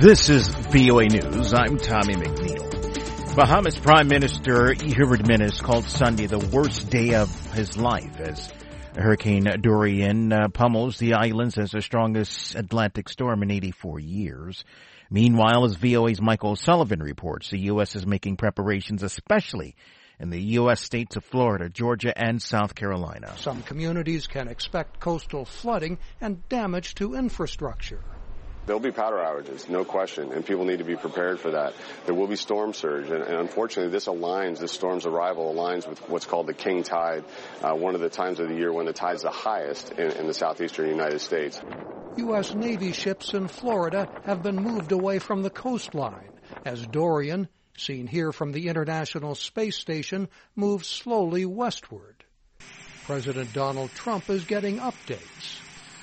This is VOA News. I'm Tommy McNeil. Bahamas Prime Minister Ehud Menes called Sunday the worst day of his life as Hurricane Dorian pummels the islands as the strongest Atlantic storm in 84 years. Meanwhile, as VOA's Michael Sullivan reports, the U.S. is making preparations especially in the U.S. states of Florida, Georgia, and South Carolina. Some communities can expect coastal flooding and damage to infrastructure. There'll be power outages, no question, and people need to be prepared for that. There will be storm surge, and unfortunately this storm's arrival aligns with what's called the king tide, one of the times of the year when the tide's the highest in the southeastern United States. U.S. Navy ships in Florida have been moved away from the coastline as Dorian, seen here from the International Space Station, moves slowly westward. President Donald Trump is getting updates.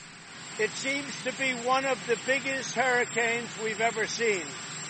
It seems to be one of the biggest hurricanes we've ever seen,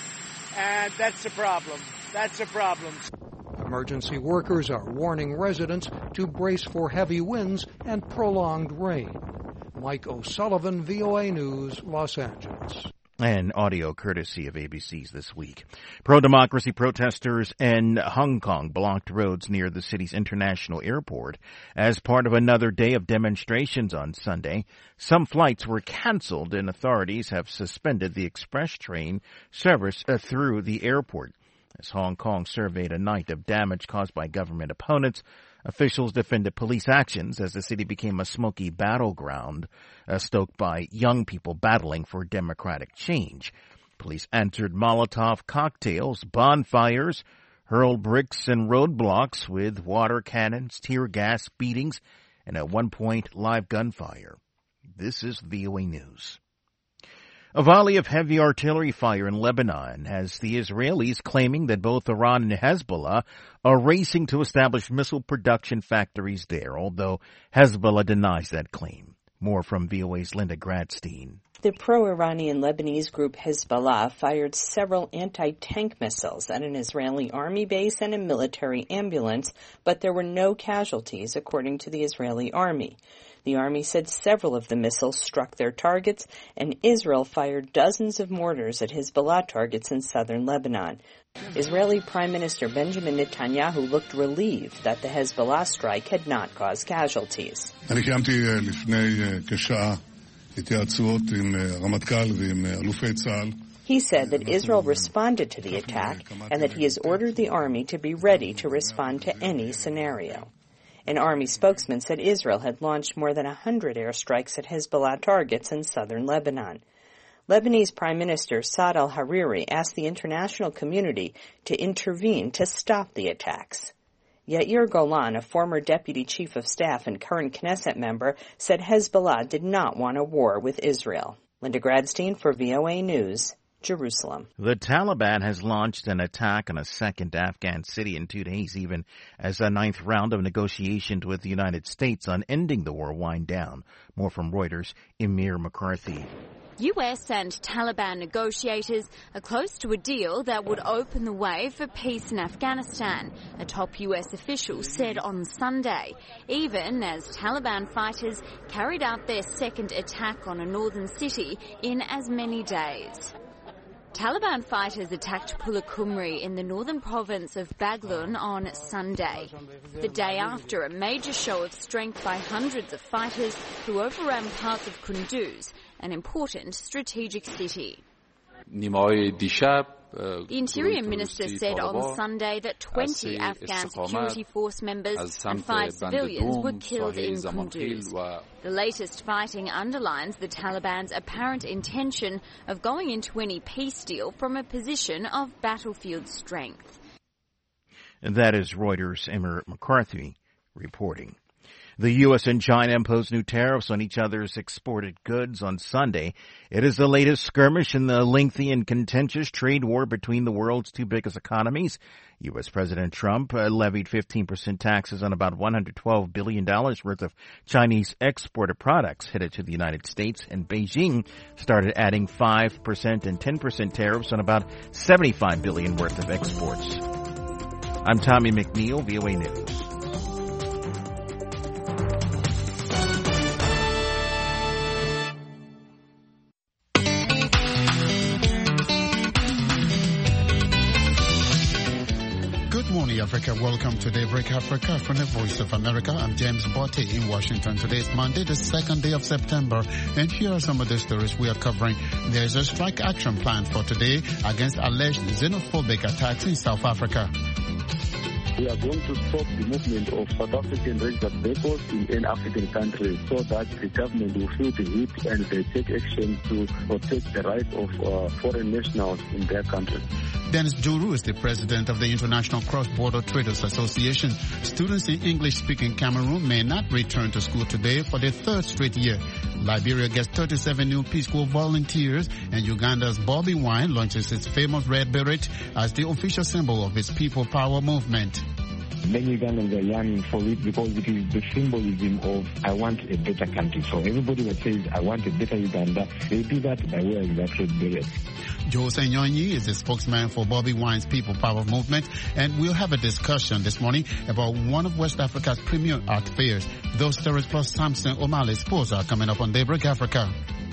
and that's a problem. That's a problem. Emergency workers are warning residents to brace for heavy winds and prolonged rain. Mike O'Sullivan, VOA News, Los Angeles. And audio courtesy of ABC's This Week. Pro-democracy protesters in Hong Kong blocked roads near the city's international airport as part of another day of demonstrations on Sunday. Some flights were canceled and authorities have suspended the express train service through the airport. As Hong Kong surveyed a night of damage caused by government opponents, officials defended police actions as the city became a smoky battleground, stoked by young people battling for democratic change. Police entered Molotov cocktails, bonfires, hurled bricks and roadblocks with water cannons, tear gas, beatings, and at one point live gunfire. This is VOA News. A volley of heavy artillery fire in Lebanon has the Israelis claiming that both Iran and Hezbollah are racing to establish missile production factories there, although Hezbollah denies that claim. More from VOA's Linda Gradstein. The pro-Iranian Lebanese group Hezbollah fired several anti-tank missiles at an Israeli army base and a military ambulance, but there were no casualties, according to the Israeli army. The army said several of the missiles struck their targets, and Israel fired dozens of mortars at Hezbollah targets in southern Lebanon. Israeli Prime Minister Benjamin Netanyahu looked relieved that the Hezbollah strike had not caused casualties. He said that Israel responded to the attack and that he has ordered the army to be ready to respond to any scenario. An army spokesman said Israel had launched more than 100 airstrikes at Hezbollah targets in southern Lebanon. Lebanese Prime Minister Saad al-Hariri asked the international community to intervene to stop the attacks. Yair Golan, a former deputy chief of staff and current Knesset member, said Hezbollah did not want a war with Israel. Linda Gradstein for VOA News, Jerusalem. The Taliban has launched an attack on a second Afghan city in 2 days, even as a ninth round of negotiations with the United States on ending the war wind down. More from Reuters' Amir McCarthy. U.S. and Taliban negotiators are close to a deal that would open the way for peace in Afghanistan, a top U.S. official said on Sunday, even as Taliban fighters carried out their second attack on a northern city in as many days. Taliban fighters attacked Pulakumri in the northern province of Baghlan on Sunday, the day after a major show of strength by hundreds of fighters who overran parts of Kunduz, an important strategic city. The Interior Minister said on Sunday that 20 Afghan security force members and 5 civilians were killed in Kunduz. The latest fighting underlines the Taliban's apparent intention of going into any peace deal from a position of battlefield strength. And that is Reuters' Amir McCarthy reporting. The U.S. and China imposed new tariffs on each other's exported goods on Sunday. It is the latest skirmish in the lengthy and contentious trade war between the world's two biggest economies. U.S. President Trump levied 15% taxes on about $112 billion worth of Chinese exported products headed to the United States, and Beijing started adding 5% and 10% tariffs on about $75 billion worth of exports. I'm Tommy McNeil, VOA News. Africa. Welcome to Daybreak Africa from the Voice of America. I'm James Botte in Washington. Today is Monday, the second day of September, and here are some of the stories we are covering. There's a strike action plan for today against alleged xenophobic attacks in South Africa. We are going to stop the movement of South African registered vehicles in any African country so that the government will feel the heat and they take action to protect the rights of foreign nationals in their country. Dennis Juru is the president of the International Cross-Border Traders Association. Students in English-speaking Cameroon may not return to school today for the third straight year. Liberia gets 37 new Peace Corps volunteers, and Uganda's Bobby Wine launches its famous red beret as the official symbol of its people power movement. Many Ugandans are yearning for it because it is the symbolism of I want a better country. So everybody that says I want a better Uganda, they do that by wearing that red beret. Jose Nyonyi is the spokesman for Bobby Wine's People Power movement, and we'll have a discussion this morning about one of West Africa's premier art fairs. Those stories plus Samson O'Malley sports are coming up on Daybreak Africa.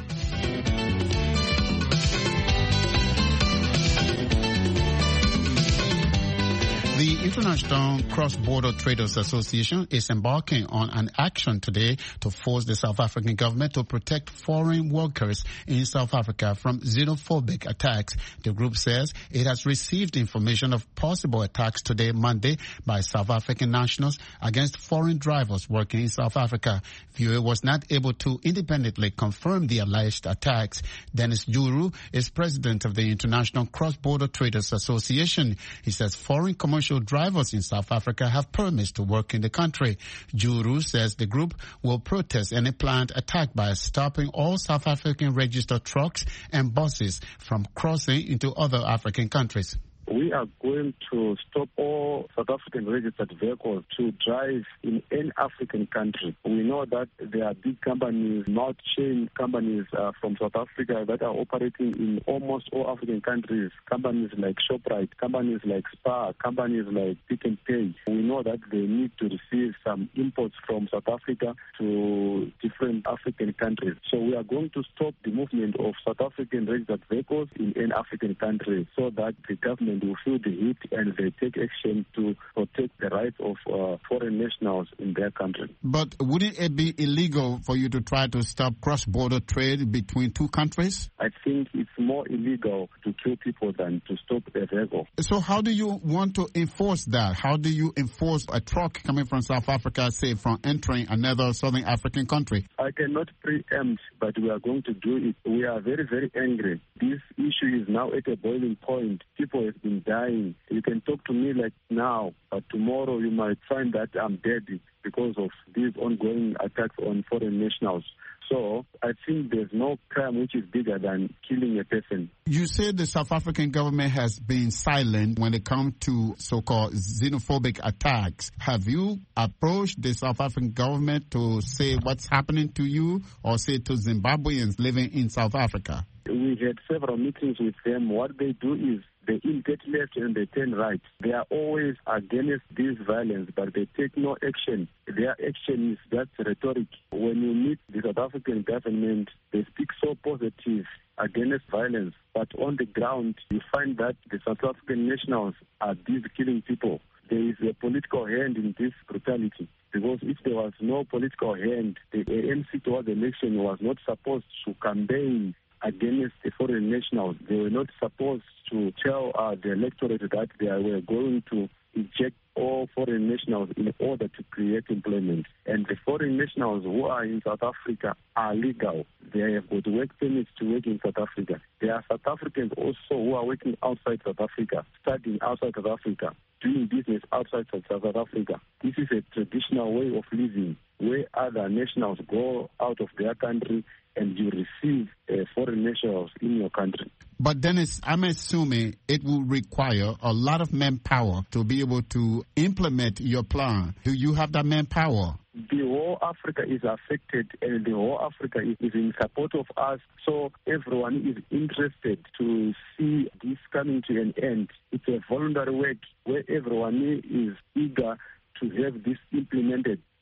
The International Cross-Border Traders Association is embarking on an action today to force the South African government to protect foreign workers in South Africa from xenophobic attacks. The group says it has received information of possible attacks today, Monday, by South African nationals against foreign drivers working in South Africa. VOA was not able to independently confirm the alleged attacks. Dennis Juru is president of the International Cross-Border Traders Association. He says foreign commercial drivers in South Africa have permits to work in the country. Juru says the group will protest any planned attack by stopping all South African registered trucks and buses from crossing into other African countries. We are going to stop all South African registered vehicles to drive in any African country. We know that there are big companies, not chain companies from South Africa that are operating in almost all African countries. Companies like Shoprite, companies like Spar, companies like Pick n Pay. We know that they need to receive some imports from South Africa to different African countries. So we are going to stop the movement of South African registered vehicles in any African country so that the government will feel the heat and they take action to protect the rights of foreign nationals in their country. But wouldn't it be illegal for you to try to stop cross-border trade between two countries? I think it's more illegal to kill people than to stop a vehicle. So how do you want to enforce that? How do you enforce a truck coming from South Africa, say, from entering another Southern African country? I cannot preempt, but we are going to do it. We are very, very angry. This issue is now at a boiling point. People have been dying. You can talk to me like now, but tomorrow you might find that I'm dead because of these ongoing attacks on foreign nationals. So I think there's no crime which is bigger than killing a person. You say the South African government has been silent when it comes to so-called xenophobic attacks. Have you approached the South African government to say what's happening to you or say to Zimbabweans living in South Africa? We had several meetings with them. What they do is they get left and they turn right. They are always against this violence, but they take no action. Their action is just rhetoric. When you meet the South African government, they speak so positive against violence, but on the ground, you find that the South African nationals are busy killing people. There is a political hand in this brutality. Because if there was no political hand, the ANC towards the election was not supposed to campaign against the foreign nationals. They were not supposed to tell the electorate that they were going to eject all foreign nationals in order to create employment. And the foreign nationals who are in South Africa are legal. They have got work permits to work in South Africa. There are South Africans also who are working outside South Africa, studying outside South Africa, doing business outside South Africa. This is a traditional way of living where other nationals go out of their country and you receive foreign nationals in your country. But Dennis, I'm assuming it will require a lot of manpower to be able to implement your plan. Do you have that manpower? The whole Africa is affected and the whole Africa is in support of us. So everyone is interested to see this coming to an end. It's a voluntary work where everyone is eager to have this implemented.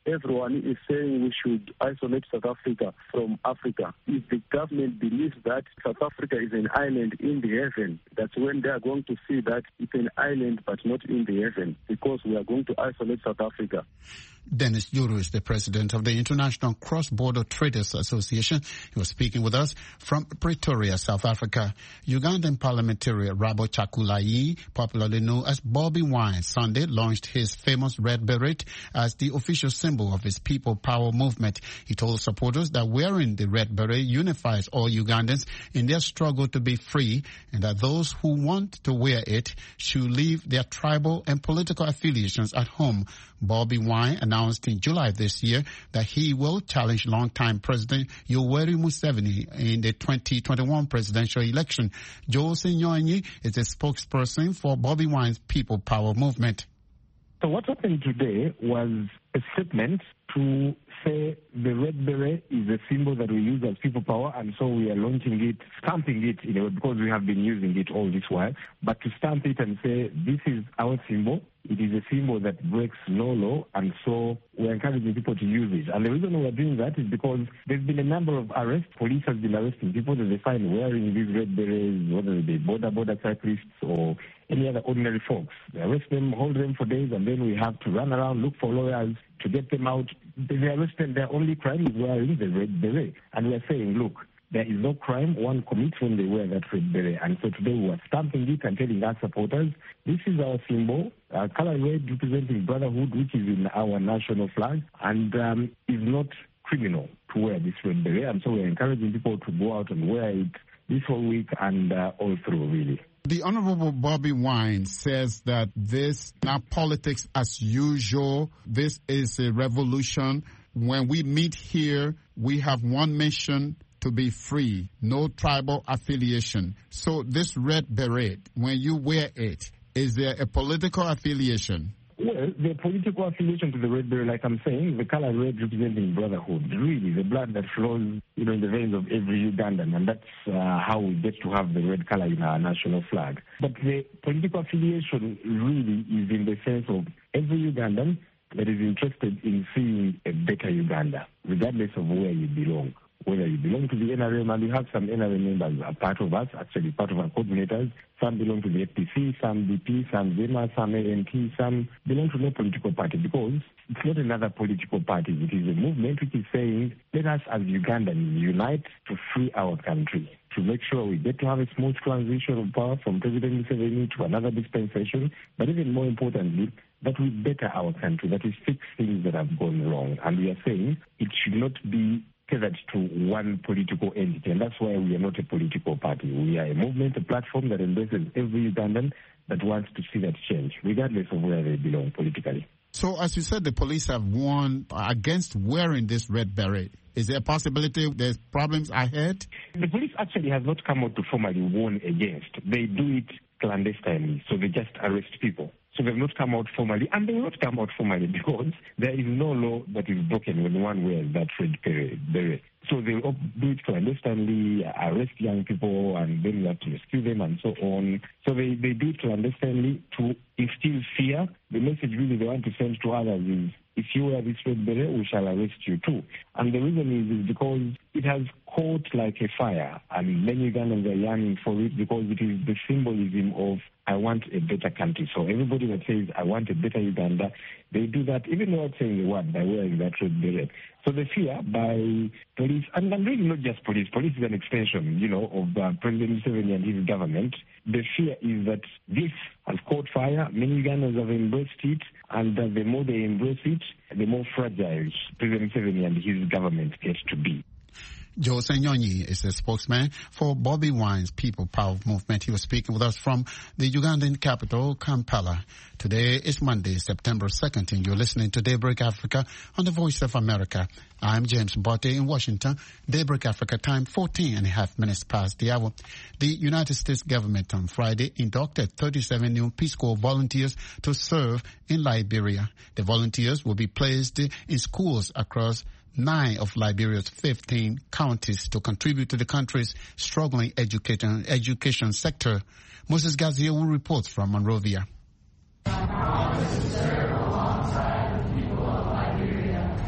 everyone is saying we should isolate South Africa from Africa. If the government believes that South Africa is an island in the heaven, that's when they are going to see that it's an island but not in the heaven, because we are going to isolate South Africa. Dennis Juru is the president of the International Cross-Border Traders Association. He was speaking with us from Pretoria, South Africa. Ugandan parliamentarian Rabo Chakulai, popularly known as Bobby Wine, Sunday launched his famous red beret as the official symbol of his People Power movement. He told supporters that wearing the red beret unifies all Ugandans in their struggle to be free, and that those who want to wear it should leave their tribal and political affiliations at home. Bobby Wine announced in July this year that he will challenge longtime President Yoweri Museveni in the 2021 presidential election. Joe Senyonyi is a spokesperson for Bobby Wine's People Power movement. So what happened today was a statement to say the red beret is a symbol that we use as people power, and so we are launching it, stamping it, because we have been using it all this while. But to stamp it and say this is our symbol, it is a symbol that breaks no law, and so we're encouraging people to use it. And the reason we're doing that is because there's been a number of arrests. Police has been arresting people that they find wearing these red berets, whether they be border cyclists or any other ordinary folks. They arrest them, hold them for days, and then we have to run around, look for lawyers to get them out. They arrest them. Their only crime is wearing the red beret. And we are saying, look, there is no crime one commits when they wear that red beret. And so today we are stamping it and telling our supporters, this is our symbol, color red representing brotherhood, which is in our national flag, and is not criminal to wear this red beret. And so we're encouraging people to go out and wear it this whole week and all through, really. The Honorable Bobby Wine says that this not politics as usual. This is a revolution. When we meet here, we have one mission: to be free, no tribal affiliation. So this red beret, when you wear it, is there a political affiliation? Well, the political affiliation to the red beret, like I'm saying, the color red representing brotherhood, really, the blood that flows, in the veins of every Ugandan, and that's how we get to have the red color in our national flag. But the political affiliation really is in the sense of every Ugandan that is interested in seeing a better Uganda, regardless of where you belong. Whether you belong to the NRM, and we have some NRM members are part of us, actually part of our coordinators. Some belong to the FPC, some DP, some ZEMA, some ANT, some belong to no political party, because it's not another political party. It is a movement which is saying, let us as Ugandans unite to free our country, to make sure we get to have a smooth transition of power from President Museveni to another dispensation, but even more importantly, that we better our country, that we fix things that have gone wrong. And we are saying it should not be tethered to one political entity, and that's why we are not a political party. We are a movement, a platform that embraces every Ugandan that wants to see that change, regardless of where they belong politically. So, as you said, the police have warned against wearing this red beret. Is there a possibility there's problems ahead? The police actually have not come out to formally warn against. They do it clandestinely, so they just arrest people. So they've not come out formally, and they will not come out formally because there is no law that is broken when one wears that red beret. So they will do it clandestinely, arrest young people, and then we have to rescue them and so on. So they do it clandestinely to instill fear. The message really they want to send to others is, if you wear this red beret, we shall arrest you too. And the reason is because it has caught like a fire, and many Ugandans are yearning for it because it is the symbolism of I want a better country. So everybody that says I want a better Uganda, they do that even without saying the word, by wearing that red beret. So the fear by police, and really not just police. Police is an extension, of President Museveni and his government. The fear is that this has caught fire. Many Ugandans have embraced it, and the more they embrace it, the more fragile President Museveni and his government gets to be. Joe Senyonyi is a spokesman for Bobby Wine's People Power movement. He was speaking with us from the Ugandan capital, Kampala. Today is Monday, September 2nd, and you're listening to Daybreak Africa on the Voice of America. I'm James Mbote in Washington. Daybreak Africa time, 14 and a half minutes past the hour. The United States government on Friday inducted 37 new Peace Corps volunteers to serve in Liberia. The volunteers will be placed in schools across 9 of Liberia's 15 counties to contribute to the country's struggling education sector. Moses Gazio reports from Monrovia.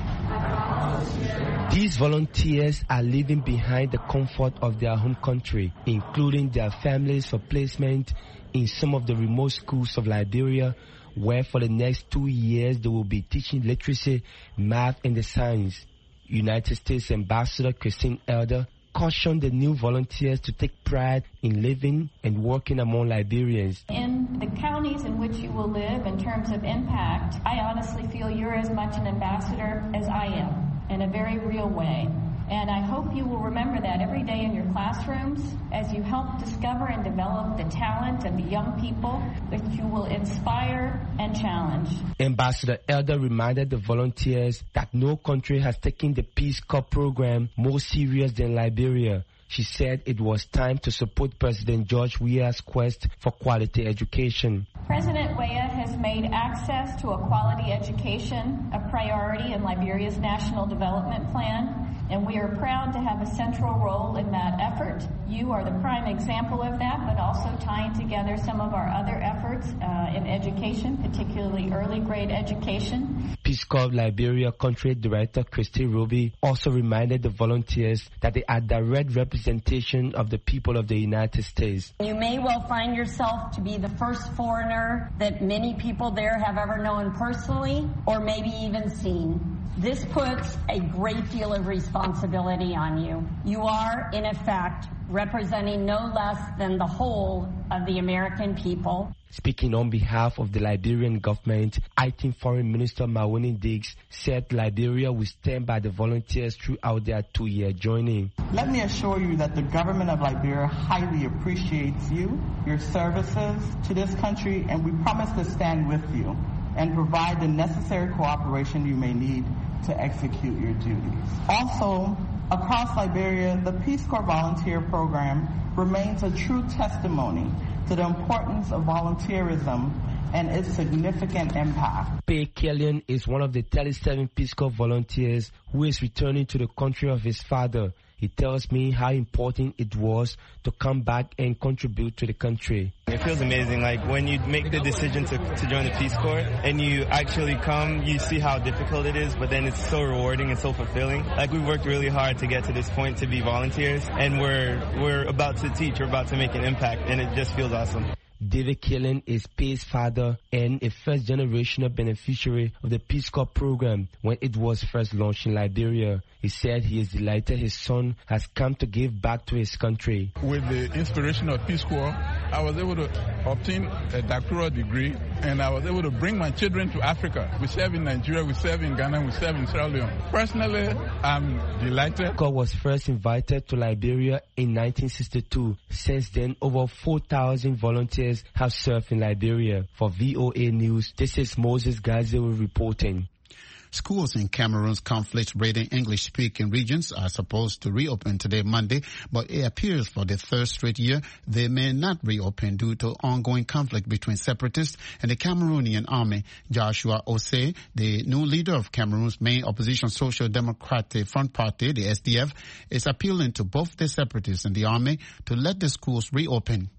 These volunteers are leaving behind the comfort of their home country, including their families, for placement in some of the remote schools of Liberia, where for the next 2 years they will be teaching literacy, math, and the science. United States Ambassador Christine Elder cautioned the new volunteers to take pride in living and working among Liberians. In the counties in which you will live, in terms of impact, I honestly feel you're as much an ambassador as I am, in a very real way. And I hope you will remember that every day in your classrooms as you help discover and develop the talent of the young people that you will inspire and challenge. Ambassador Elder reminded the volunteers that no country has taken the Peace Corps program more serious than Liberia. She said it was time to support President George Weah's quest for quality education. President Weah has made access to a quality education a priority in Liberia's National Development Plan, and we are proud to have a central role in that effort. You are the prime example of that, but also tying together some of our other efforts in education, particularly early grade education. Peace Corps Liberia Country Director Christy Ruby also reminded the volunteers that they are direct representation of the people of the United States. You may well find yourself to be the first foreigner that many people there have ever known personally, or maybe even seen. This puts a great deal of responsibility on you. You are, in effect, representing no less than the whole of the American people. Speaking on behalf of the Liberian government, Acting Foreign Minister Mawoni Diggs said Liberia will stand by the volunteers throughout their 2-year journey. Let me assure you that the government of Liberia highly appreciates you, your services to this country, and we promise to stand with you and provide the necessary cooperation you may need to execute your duties. Also, across Liberia, the Peace Corps Volunteer Program remains a true testimony to the importance of volunteerism and its significant impact. Pei Killian is one of the 37 Peace Corps volunteers who is returning to the country of his father. He tells me how important it was to come back and contribute to the country. It feels amazing. Like when you make the decision to join the Peace Corps and you actually come, you see how difficult it is, but then it's so rewarding and so fulfilling. Like we worked really hard to get to this point to be volunteers, and we're about to teach, we're about to make an impact, and it just feels awesome. David Killen is Pei's father and a first-generational beneficiary of the Peace Corps program when it was first launched in Liberia. He said he is delighted his son has come to give back to his country. With the inspiration of Peace Corps, I was able to obtain a doctoral degree, and I was able to bring my children to Africa. We serve in Nigeria, we serve in Ghana, we serve in Sierra Leone. Personally, I'm delighted. Peace Corps was first invited to Liberia in 1962. Since then, over 4,000 volunteers have served in Liberia. For VOA News, this is Moses Gaziel reporting. Schools in Cameroon's conflict-ridden English-speaking regions are supposed to reopen today, Monday, but it appears for the third straight year they may not reopen due to ongoing conflict between separatists and the Cameroonian army. Joshua Osei, the new leader of Cameroon's main opposition Social Democratic Front Party, the SDF, is appealing to both the separatists and the army to let the schools reopen.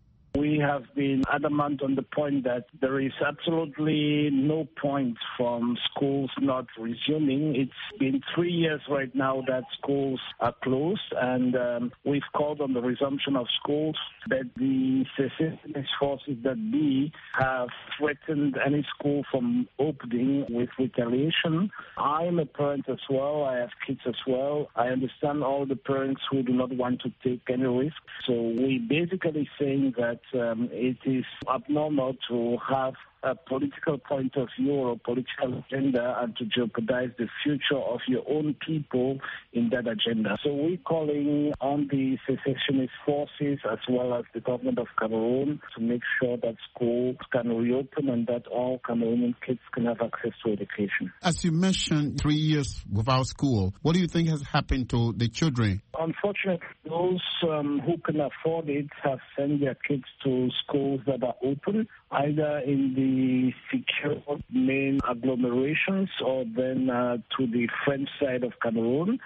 We have been adamant on the point that there is absolutely no point from schools not resuming. It's been 3 years right now that schools are closed, and we've called on the resumption of schools, but the secessionist forces that be have threatened any school from opening with retaliation. I'm a parent as well. I have kids as well. I understand all the parents who do not want to take any risk. So we basically saying that it is abnormal to have a political point of view or a political agenda and to jeopardize the future of your own people in that agenda. So we're calling on the secessionist forces as well as the government of Cameroon to make sure that schools can reopen and that all Cameroonian kids can have access to education. As you mentioned, 3 years without school, what do you think has happened to the children? Unfortunately, those who can afford it have sent their kids to schools that are open, either in the secure main agglomerations or then to the French side of Cameroon.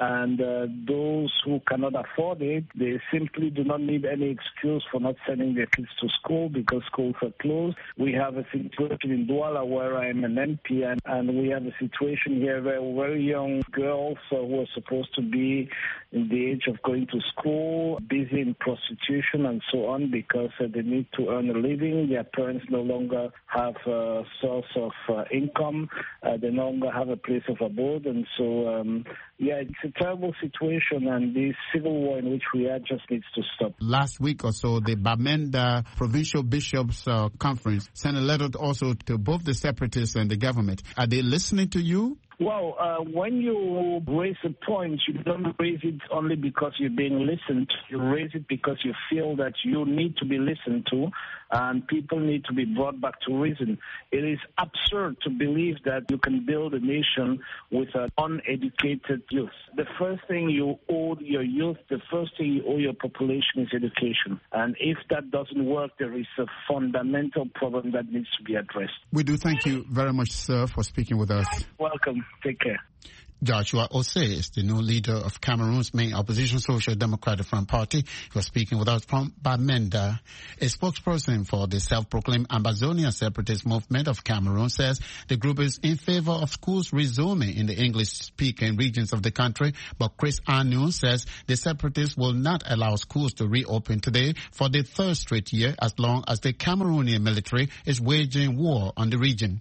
And those who cannot afford it, they simply do not need any excuse for not sending their kids to school because schools are closed. We have a situation in Douala where I am an MP, and we have a situation here where very young girls who are supposed to be in the age of going to school, busy in prostitution and so on because they need to earn a living. Their parents no longer have a source of income. They no longer have a place of abode. And so, it's a terrible situation, and this civil war in which we are just needs to stop. Last week or so, the Bamenda Provincial Bishops Conference sent a letter also to both the separatists and the government. Are they listening to you? Well, when you raise a point, you don't raise it only because you're being listened to. You raise it because you feel that you need to be listened to and people need to be brought back to reason. It is absurd to believe that you can build a nation with an uneducated youth. The first thing you owe your youth, the first thing you owe your population is education. And if that doesn't work, there is a fundamental problem that needs to be addressed. We do thank you very much, sir, for speaking with us. Welcome. Take care. Joshua Osei is the new leader of Cameroon's main opposition Social Democratic Front Party. He was speaking with us from Bamenda. A spokesperson for the self-proclaimed Ambazonian Separatist Movement of Cameroon says the group is in favor of schools resuming in the English-speaking regions of the country, but Chris Anu says the separatists will not allow schools to reopen today for the third straight year as long as the Cameroonian military is waging war on the region.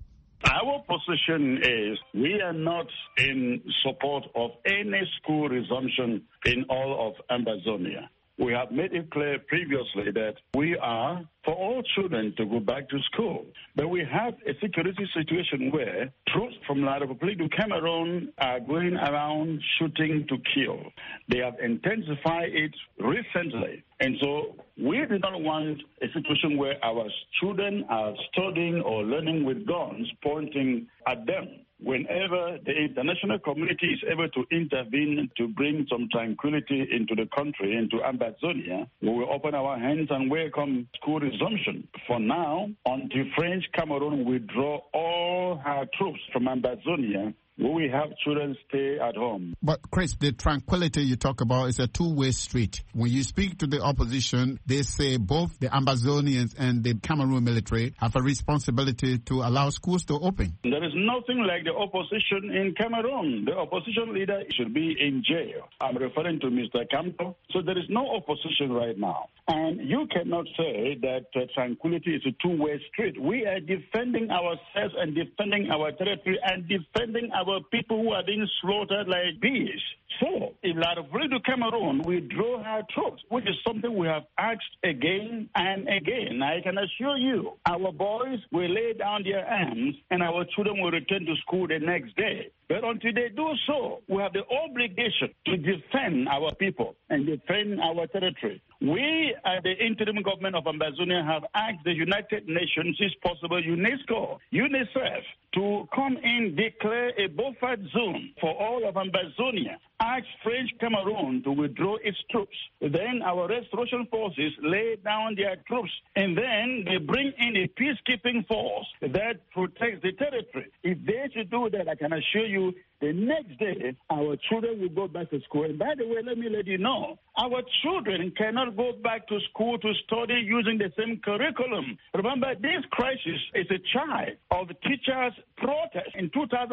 Our position is we are not in support of any school resumption in all of Ambazonia. We have made it clear previously that we are for all children to go back to school. But we have a security situation where troops from La République du Cameroon are going around shooting to kill. They have intensified it recently. And so we do not want a situation where our children are studying or learning with guns pointing at them. Whenever the international community is able to intervene to bring some tranquility into the country, into Ambazonia, we will open our hands and welcome school resumption. For now, until French Cameroon withdraw all her troops from Ambazonia, we will have children stay at home. But Chris, the tranquility you talk about is a two-way street. When you speak to the opposition, they say both the Ambazonians and the Cameroon military have a responsibility to allow schools to open. There is nothing like the opposition in Cameroon. The opposition leader should be in jail. I'm referring to Mr. Campo. So there is no opposition right now. And you cannot say that tranquility is a two-way street. We are defending ourselves and defending our territory and defending our people who are being slaughtered like bees. So, if La République du Cameroon withdraw her troops, which is something we have asked again and again, I can assure you, our boys will lay down their arms and our children will return to school the next day. But until they do so, we have the obligation to defend our people and defend our territory. We, at the interim government of Ambazonia, have asked the United Nations, if possible, UNESCO, UNICEF, to come in, declare a buffer zone for all of Ambazonia, ask French Cameroon to withdraw its troops. Then our restoration forces lay down their troops, and then they bring in a peacekeeping force that protects the territory. If they should do that, I can assure you, the next day, our children will go back to school. And by the way, let me let you know, our children cannot go back to school to study using the same curriculum. Remember, this crisis is a child of teachers' protest in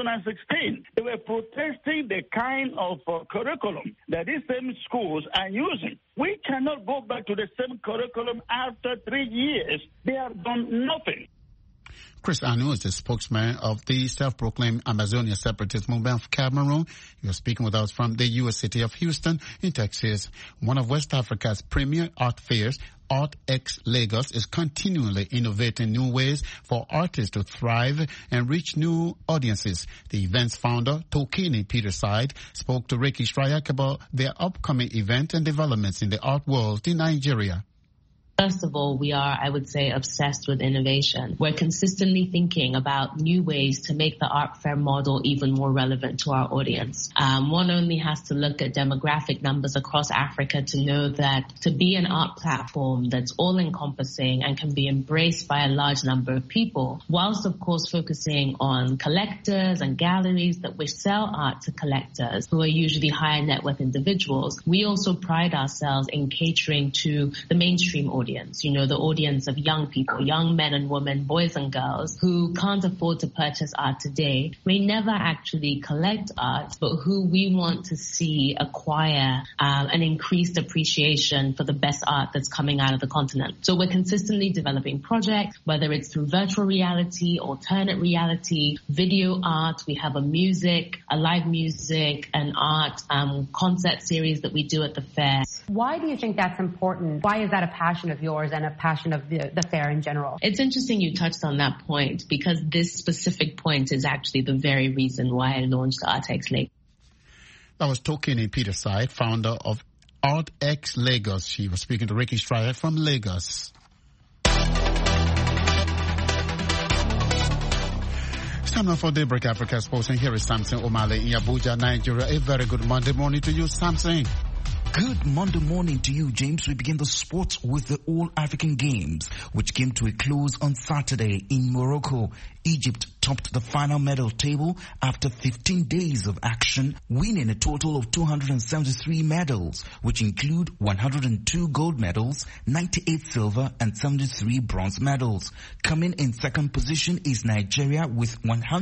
2016. They were protesting the kind of curriculum that these same schools are using. We cannot go back to the same curriculum after 3 years. They have done nothing. Chris Anu is the spokesman of the self-proclaimed Ambazonian Separatist Movement of Cameroon. You're speaking with us from the U.S. city of Houston in Texas. One of West Africa's premier art fairs, ArtX Lagos, is continually innovating new ways for artists to thrive and reach new audiences. The event's founder, Tokini Peterside, spoke to Ricky Strayak about their upcoming event and developments in the art world in Nigeria. First of all, we are, I would say, obsessed with innovation. We're consistently thinking about new ways to make the art fair model even more relevant to our audience. One only has to look at demographic numbers across Africa to know that to be an art platform that's all-encompassing and can be embraced by a large number of people, whilst of course focusing on collectors and galleries that wish sell art to collectors who are usually higher net worth individuals, we also pride ourselves in catering to the mainstream audience. The audience of young people, young men and women, boys and girls who can't afford to purchase art today, may never actually collect art, but who we want to see acquire an increased appreciation for the best art that's coming out of the continent. So we're consistently developing projects, whether it's through virtual reality, alternate reality, video art. We have a live music, and art concert series that we do at the fair. Why do you think that's important? Why is that a passion of yours and a passion of the fair in general? It's interesting you touched on that point, because this specific point is actually the very reason why I launched Artex Lagos. That was Tokini Peterside, founder of Artex Lagos. She was speaking to Ricky Stryer from Lagos. It's time now for Daybreak Africa Sports, and here is Samson Omale in Abuja, Nigeria. A very good Monday morning to you, Samson. Good Monday morning to you, James. We begin the sports with the All-African Games, which came to a close on Saturday in Morocco. Egypt topped the final medal table after 15 days of action, winning a total of 273 medals, which include 102 gold medals, 98 silver and 73 bronze medals. Coming in second position is Nigeria with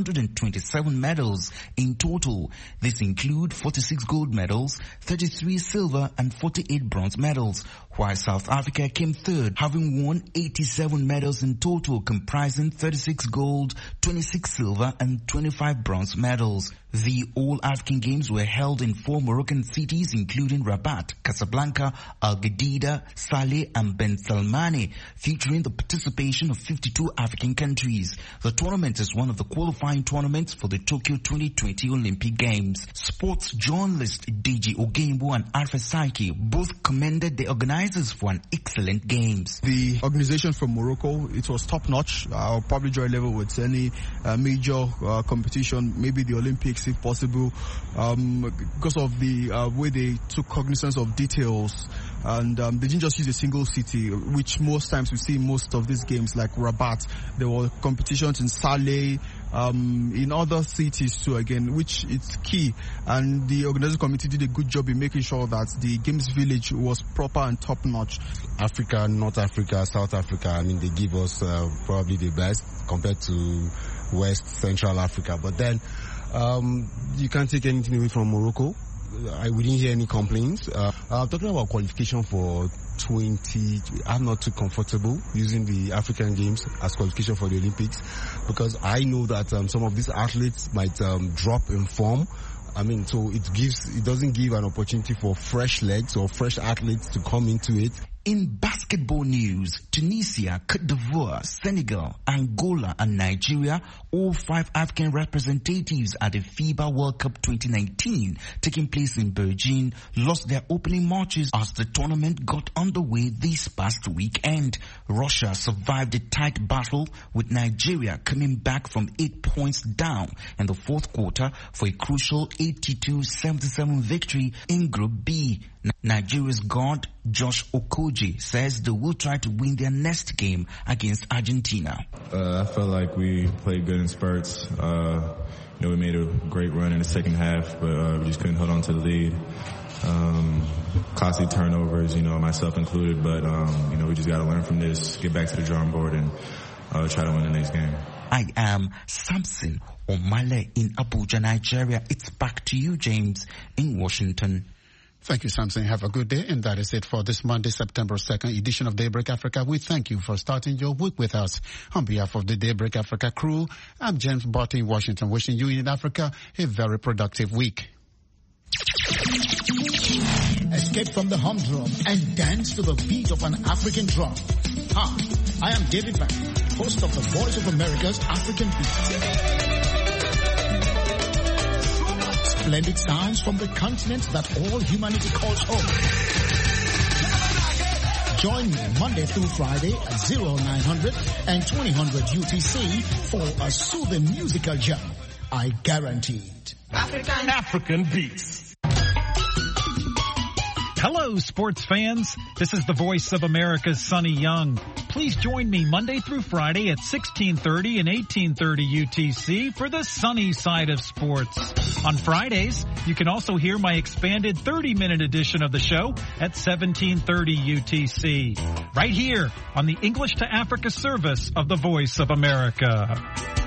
127 medals in total. This include 46 gold medals, 33 silver and 48 bronze medals, while South Africa came third, having won 87 medals in total, comprising 36 gold, 26 silver and 25 bronze medals. The All-African Games were held in 4 Moroccan cities, including Rabat, Casablanca, Al Jadida, Saleh and Ben Salmane, featuring the participation of 52 African countries. The tournament is one of the qualifying tournaments for the Tokyo 2020 Olympic Games. Sports journalist Deji Ogenbo and Alpha Saiki both commended the organizers for an excellent games. The organization from Morocco, it was top-notch. I'll probably draw a level with any major competition, maybe the Olympics if possible, because of the way they took cognizance of details, and they didn't just use a single city, which most times we see in most of these games, like Rabat. There were competitions in Saleh, in other cities too, again, which is key, and the organizing committee did a good job in making sure that the games village was proper and top-notch. Africa, North Africa, South Africa, they give us probably the best compared to West Central Africa, but then you can't take anything away from Morocco. We didn't hear any complaints. Talking about qualification for 20, I'm not too comfortable using the African Games as qualification for the Olympics, because I know that some of these athletes might drop in form. So it doesn't give an opportunity for fresh legs or fresh athletes to come into it. In basketball news, Tunisia, Cote d'Ivoire, Senegal, Angola and Nigeria, all 5 African representatives at the FIBA World Cup 2019 taking place in Beijing, lost their opening matches as the tournament got underway this past weekend. Russia survived a tight battle, with Nigeria coming back from 8 points down in the fourth quarter for a crucial 82-77 victory in Group B. Nigeria's guard Josh Okoji says they will try to win their next game against Argentina. I felt like we played good in spurts. We made a great run in the second half, but we just couldn't hold on to the lead. Costly turnovers, myself included, but we just got to learn from this, get back to the drawing board, and try to win the next game. I am Samson Omale in Abuja, Nigeria. It's back to you, James, in Washington. Thank you, Samson. Have a good day. And that is it for this Monday, September 2nd edition of Daybreak Africa. We thank you for starting your week with us. On behalf of the Daybreak Africa crew, I'm James Barty in Washington, wishing you in Africa a very productive week. Escape from the humdrum and dance to the beat of an African drum. Hi, I am David Bank, host of the Voice of America's African Beat. Splendid sounds from the continent that all humanity calls home. Join me Monday through Friday at 0900 and 2000 UTC for a soothing musical jam. I guarantee it. African Beats. Hello, sports fans. This is the voice of America's Sonny Young. Please join me Monday through Friday at 1630 and 1830 UTC for the sunny side of sports. On Fridays, you can also hear my expanded 30-minute edition of the show at 1730 UTC. Right here on the English to Africa service of the Voice of America.